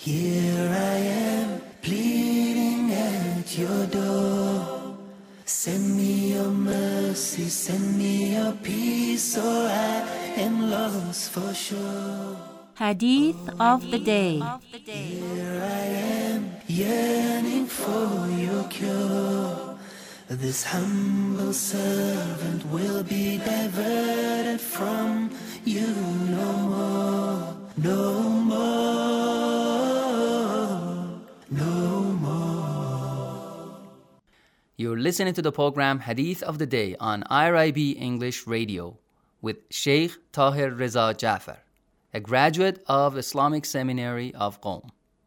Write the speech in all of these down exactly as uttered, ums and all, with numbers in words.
Here I am, pleading at your door. Send me your mercy, send me your peace, or I am lost for sure. Hadith of the Day. Here I am, yearning for your cure. This humble servant will be diverted from you no more, no more, no more. You're listening to the program Hadith of the Day on I R I B English Radio with Sheikh Tahir Reza Jaffer, a graduate of Islamic Seminary of Qom.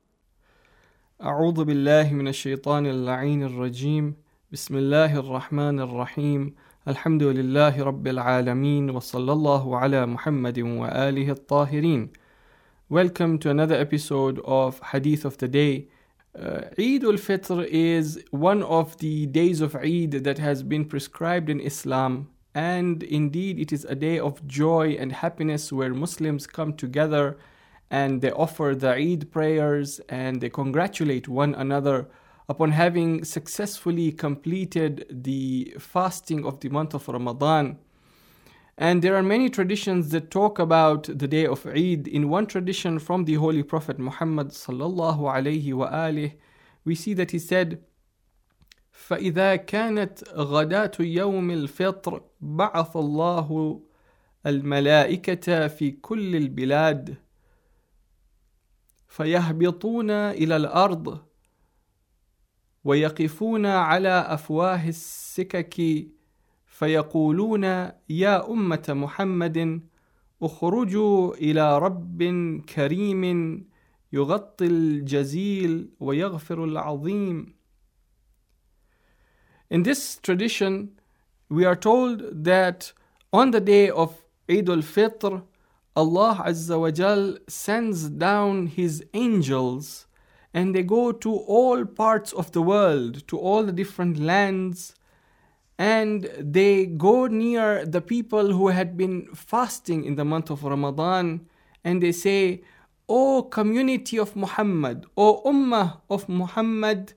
أعوذ بالله من الشيطان اللعين الرجيم بسم الله الرحمن الرحيم الحمد لله رب العالمين وصلى الله على محمد وآله الطاهرين. Welcome to another episode of Hadith of the Day. Uh, Eid al-Fitr is one of the days of Eid that has been prescribed in Islam, and indeed it is a day of joy and happiness where Muslims come together and they offer the Eid prayers and they congratulate one another upon having successfully completed the fasting of the month of Ramadan. And there are many traditions that talk about the day of Eid. In one tradition from the Holy Prophet Muhammad sallallahu alayhi wa alihi, we see that he said, فَإِذَا كَانَتْ غَدَاةُ يَوْمِ الْفِطْرِ بَعَثَ اللَّهُ الْمَلَائِكَةَ فِي كُلِّ الْبِلَادِ فَيَهْبِطُونَ إِلَى الْأَرْضِ ويقفون على أفواه السكك فيقولون يا أمة محمد اخرجوا إلى رب كريم يغطي الجزيل ويغفر العظيم. In this tradition, we are told that on the day of Eid al-Fitr, Allah Azza wa Jal sends down His angels and they go to all parts of the world, to all the different lands, and they go near the people who had been fasting in the month of Ramadan, and they say, O community of Muhammad, O Ummah of Muhammad,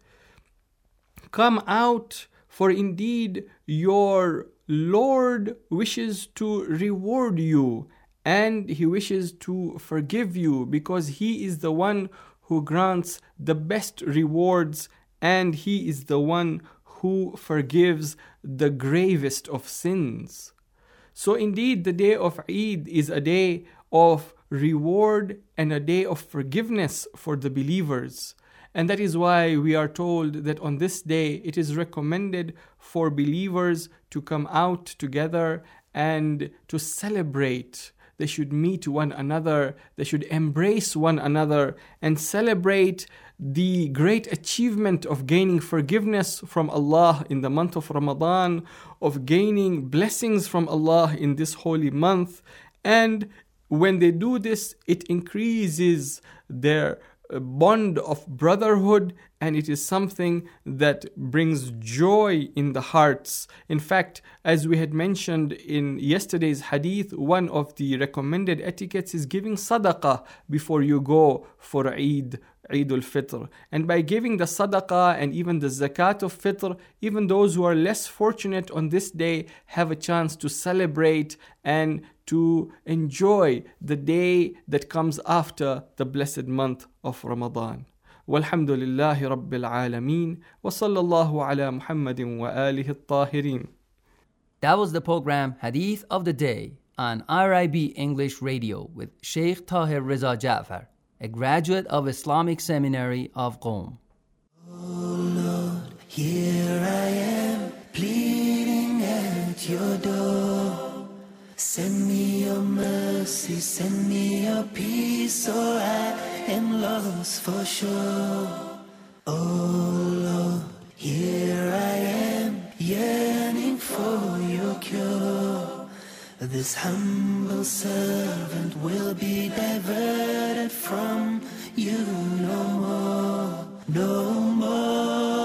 come out, for indeed your Lord wishes to reward you, and He wishes to forgive you, because He is the one who grants the best rewards, and He is the one who forgives the gravest of sins. So indeed the day of Eid is a day of reward and a day of forgiveness for the believers. And that is why we are told that on this day it is recommended for believers to come out together and to celebrate. They should meet one another, they should embrace one another and celebrate the great achievement of gaining forgiveness from Allah in the month of Ramadan, of gaining blessings from Allah in this holy month. And when they do this, it increases their bond of brotherhood, and it is something that brings joy in the hearts. In fact, as we had mentioned in yesterday's hadith, one of the recommended etiquettes is giving sadaqah before you go for Eid, Eid al-Fitr. And by giving the sadaqah and even the zakat of Fitr, even those who are less fortunate on this day have a chance to celebrate and to enjoy the day that comes after the blessed month of Ramadan. Walhamdulillahi Rabbil Alameen wa sallallahu ala Muhammadin wa alihi at-tahirin. That was the program Hadith of the Day on I R I B English Radio with Sheikh Tahir Reza Jaffer, a graduate of Islamic Seminary of Qom. Oh Lord, here I am, pleading at your door. Send me your mercy, send me your peace, or I am lost for sure. Oh Lord, here I am, yearning for your cure. This humble servant will be diverted from you no more, no more.